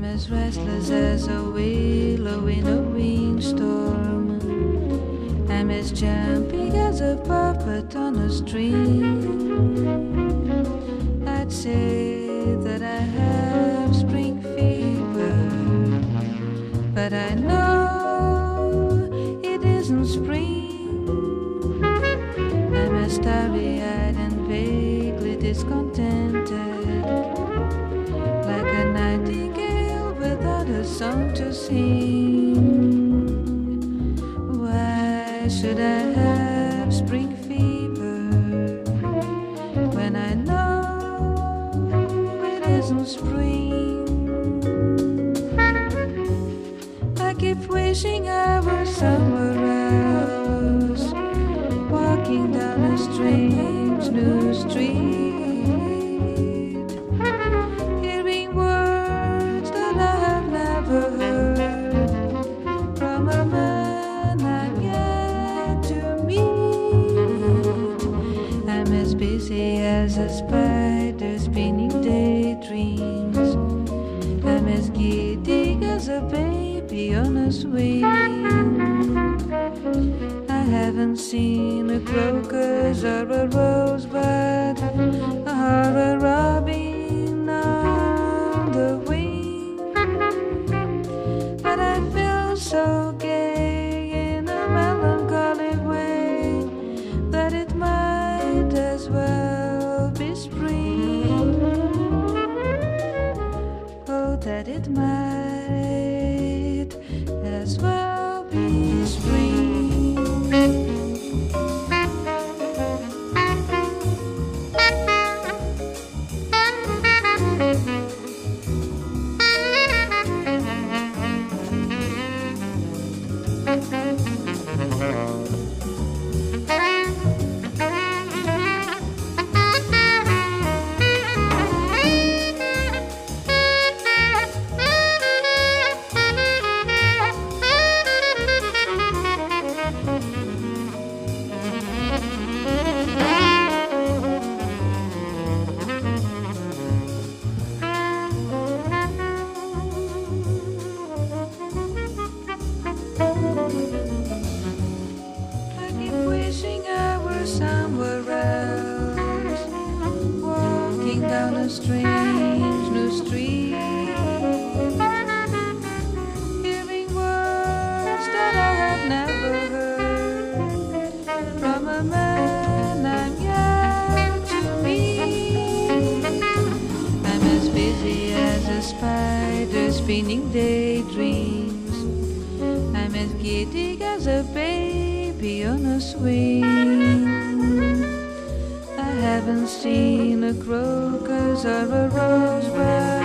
as restless as a willow in a windstorm. I'm as jumpy as a puppet on a string. I'd say that I have spring fever, but I know it isn't spring. I'm as starry-eyed and vaguely discontented, like a nightingale without a song to sing. Why should I have spring fever when I know it isn't spring? I keep wishing I were somewhere else, walking down a strange new street, hearing words that I have never heard from a man I've yet to meet. I'm as busy as a spider spinning daydreams. I'm as giddy as a baby on a swing. I haven't seen a crocus or a rosebud or a robin on the wing, but I feel so gay in a melancholy way that it might as well be spring. Oh, that it might as well be spring. Somewhere else, walking down a strange new street, hearing words that I have never heard from a man I'm yet to meet. I'm as busy as a spider spinning daydreams. I'm as giddy as a baby on a swing. I haven't seen a crocus or a rosebud